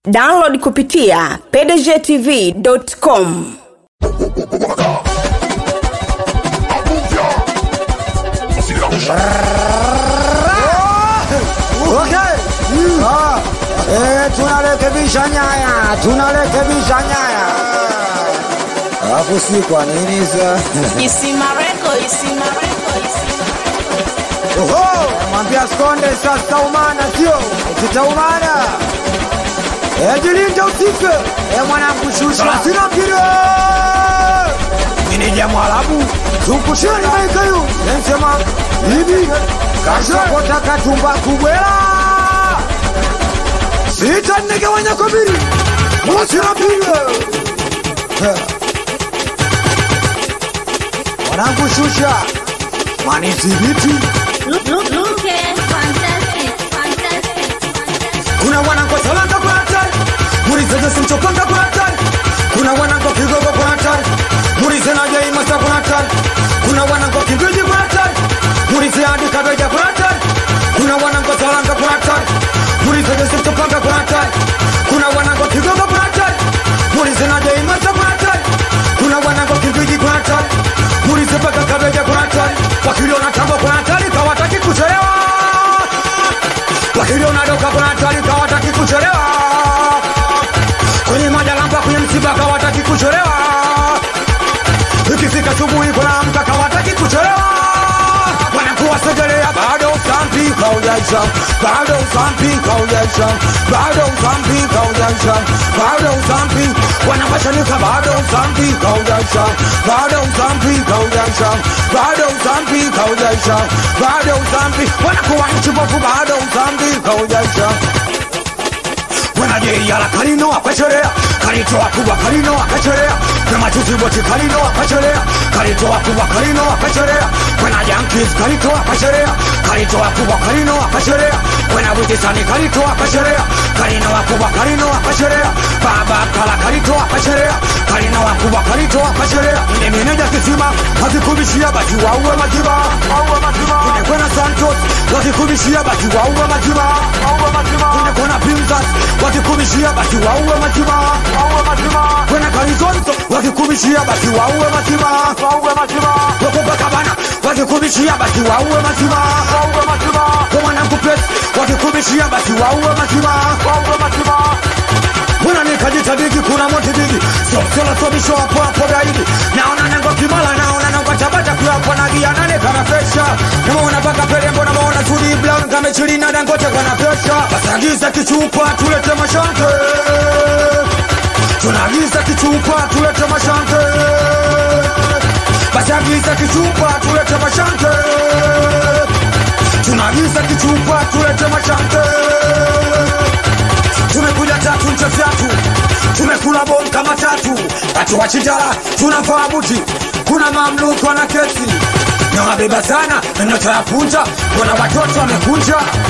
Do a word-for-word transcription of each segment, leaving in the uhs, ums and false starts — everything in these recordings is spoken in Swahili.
Download kupitia p d g t v dot com. Okay. Ah, eh tunarekebisha nyaya, tunarekebisha nyaya. Alafu si kwa nini sasa? Isimareko, isimareko, isimareko. Oho, mwambia skonde sasa umana sio, sitaumana. Eh jilinde usife, eh mwanangu shusha. Sina mpira. Mimi jamu Arabu, tukusheni maikayu. Nasema hivi, kasha kota katumba kubwela. Sita nige wanya kubiri. Mosi na piga. Mwanangu shusha. Mani zibiti. Look, look, look, fantastic, fantastic, fantastic. Kuna wanangu salanga kwa hatari. Murize simchopanga kwa hatari. Kuna wanangu kigogo kwa hatari. Murize na jai masa kwa hatari. Kuna wanangu kigiji kwa hatari. Murize hadi kabeja kwa hatari. Kuna wanangu salanga kwa hatari. Murize simchopanga kwa hatari. Kuna wanangu kigogo kwa hatari. Murize na jai masa kwa hatari. Kuna wanangu kigiji kwa hatari. Murize paka kabeja kwa hatari. Wakilio na tambo kwa hatari kawataki kuchelewa. Wakilio na doka kwa hatari kawataki kuchelewa. Kwenye majalamba kwenye msiba kawataki kuchelewa. Ikifika subuhi kuna amka kawataki kuchelewa. Wanakuwa segelea bado sampi kaujaisha. Bado sampi kaujaisha. Bado sampi kaujaisha. Bado sampi wanapashanika bado sampi kaujaisha. Bado sampi kaujaisha. Bado sampi kaujaisha. Bado sampi wanakuwa nchibofu bado sampi kaujaisha. Wanajeria la karino akachelea. Karito akubwa karino akachelea. Kama tuzibote karino akachelea. Karito akubwa karino akachelea. Wana Yankees karito akachelea. Karito akubwa karino akachelea. Wana Witisani karito akachelea. Karino akubwa karino akachelea. Baba kala karito akachelea. Karino akubwa karito akachelea. Nde meneja kisima wakikubishia bati wauwe majiba. Wauwe majiba. Kune kwena Santos wakikubishia bati wauwe majiba. Wauwe majiba. Kune kwena Pimzas wakikubishia bati wauwe majiba. Wauwe majiba. Kwena Karizonto wakikubishia bati wauwe majiba. Wauwe majiba. Wakopa kabana wakikubishia bati wauwe majiba. Wauwe majiba. Kwa mwanangu pet wakikubishia bati wauwe majiba. Wauwe majiba. Muna nikajita bigi kuna moti bigi. So sila sobisho hapo hapo gaidi. Naona nango kimala naona nango tabata kwa hapo nagia nane kama fesha. Naona paka pele mbona maona tuli brown kama chilina dangote kana fesha. Basagiza kichupa tulete mashante. Tunagiza kichupa tulete mashante. Basagiza kichupa tulete mashante. Tunagiza kichupa tulete mashante. Tumekuja tatu nche fyatu. Tumekula bom kama tatu. Tatu wachitala tunafaa buti. Kuna mamluku wana kesi. Na wabeba sana nota ya punja. Kuna watoto wamekunja.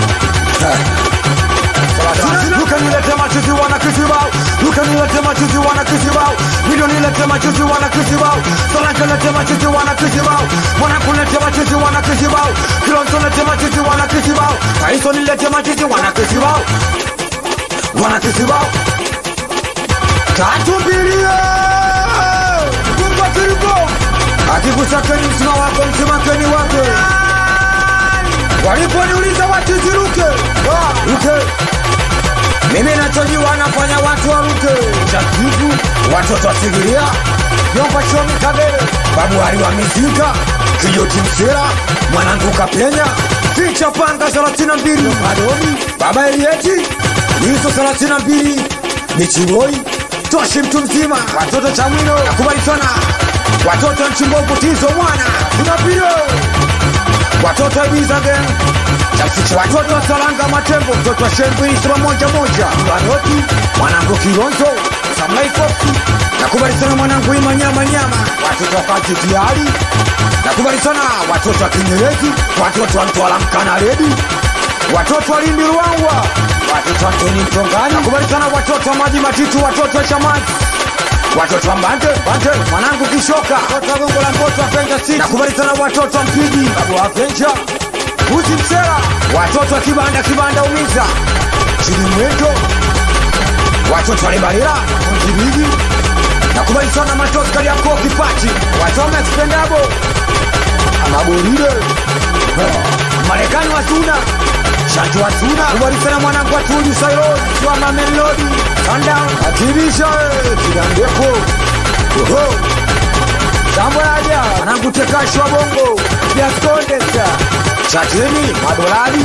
Luka nilete machuzi wana kisibao. Luka nilete machuzi wana kisibao. Video nilete machuzi wana kisibao. Solanke nilete machuzi wana kisibao. Mwana kulete machuzi wana kisibao. Kilonso nilete machuzi wana kisibao. Kaiso nilete machuzi wana kisibao. Wana kisibao. Tatu mbilie Kumba kiribo Akikusakeni msima wako msima keni wake. Walipo niuliza watiziruke Ruke Mimi nachoji wanafanya watu wa ruke. Chakivu Watoto wasigiria Yomba shomi kabele Babu hali wa mizika Kijoti msera Mwanangu kapenya Ficha panga salatina mbili Madoni Baba Elieti Niso salatina mbili Michiroi Toshi mtu mzima Watoto chamwino Nakubali sana Watoto nchimbogu tizo mwana Tunapiro Watoto ibiza gen Watoto wa salanga matembo Watoto wa shembu isima moja moja Wanoti Mwanangu Kironzo Samlai Foxy Nakubali sana mwanangu ima nyama nyama Watoto wa Kajitiari Nakubali sana Watoto wa Kinyerezi Watoto wa Mtuala Mkana Redi Watoto wa Lindi Ruangwa Watoto wa Toni Mtongani Nakubali sana watoto wa Maji Matitu Watoto wa Chamazi Watoto wa Mbante Mbante Mwanangu Kishoka Watoto wa Gongo la Mboto wa Penja City Nakubali sana watoto wa Mpigi Babu wa Penja Uzi Msera Watoto wa Kibanda Kibanda Umiza Chini Mwendo watoto walibalila Mkibigi nakubali sana matosi kali yako kipachi watome expendable amagorile Marekani wasuna Shatu wasuna kubali sana mwanangu wa Tuju Sailor kwa mamelodi Sundown akibisha kidandeko oho Jambo aja mwanangu tekashwa bongo ya skondesa Chatini madolari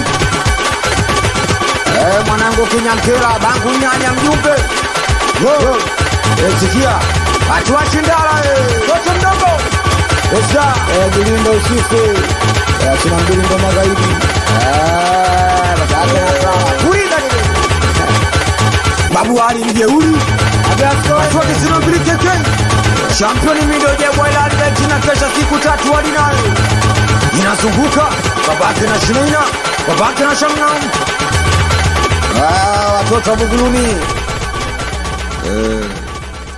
Eh mwanangu kinyankela bangu nyanya mjumbe Yo Ezikia Atu wachindala Toto mdogo Esa Eh Gilindo usife Eh China Gilindo magaidi Eh Bakake nasa Kuida nile Babu wali mjeuri Abiasko Atu wakisino mbili keke Championi mido jebwa ila alibeti na kesha siku tatu wali nae Inazunguka Babake na Shinaina Babake na Shamnam Ah, watoto wa Buguluni